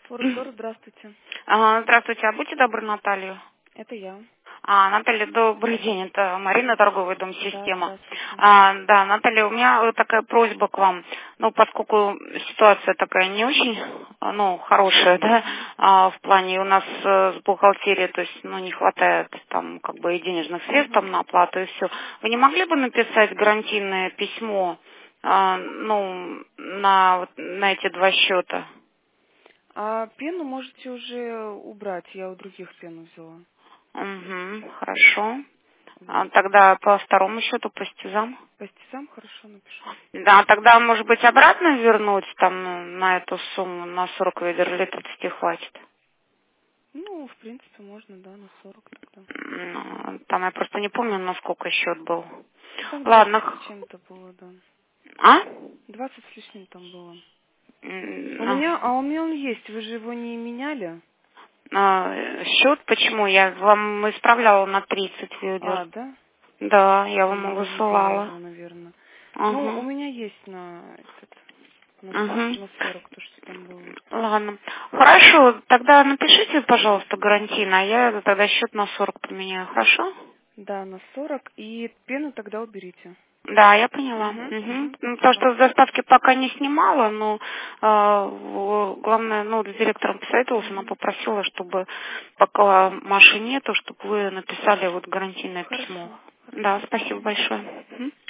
Форексор, здравствуйте. Здравствуйте, а будьте добры, Наталью. Это я. Наталья, добрый день, это Марина, торговый дом Да, «Система». здравствуйте. Да, Наталья, у меня вот такая просьба к вам. Ну, поскольку ситуация такая не очень, хорошая, да, Мгм. в плане у нас с бухгалтерией, то есть, не хватает там как бы и денежных средств Мгм. там на оплату и все. Вы не могли бы написать гарантийное письмо, на эти два счета? А пену можете уже убрать. Я у других пену взяла. Угу, хорошо. Вот. Тогда по второму счету по стезам. Пастисам хорошо напишу. Да, тогда, может быть, обратно вернуть там на эту сумму, на 40 ведер летности хватит. Ну, в принципе, можно, да, на 40 тогда. Там я просто не помню, на сколько счет был. Ну, там 20 Ладно. с чем-то было, да. А? 20 с лишним там было. М, У ну, меня, у меня он есть. Вы же его не меняли? Счет почему? Я вам исправляла на 30 ведер. Да? Да, я вам Я не видела высылала. его, наверное. Ну, у Угу. меня есть на этот, Угу. на 40 то, что там было. Ладно. Хорошо, тогда напишите, пожалуйста, гарантийно, а я тогда счет на 40 поменяю, хорошо? Да, на 40. И пену тогда уберите. Да, я поняла. Угу, Мгм. угу, То, спасибо. что с доставки пока не снимала, но главное, с директором посоветовалась, она Угу. попросила, чтобы пока Маши нету, чтобы вы написали вот гарантийное письмо. Хорошо, Да, хорошо. спасибо Угу. большое. Мгм.